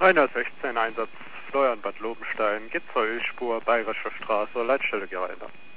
316 Einsatz Florian Bad Lobenstein, geht zur Ölspur, Bayerische Straße, Leitstelle Gerlinde.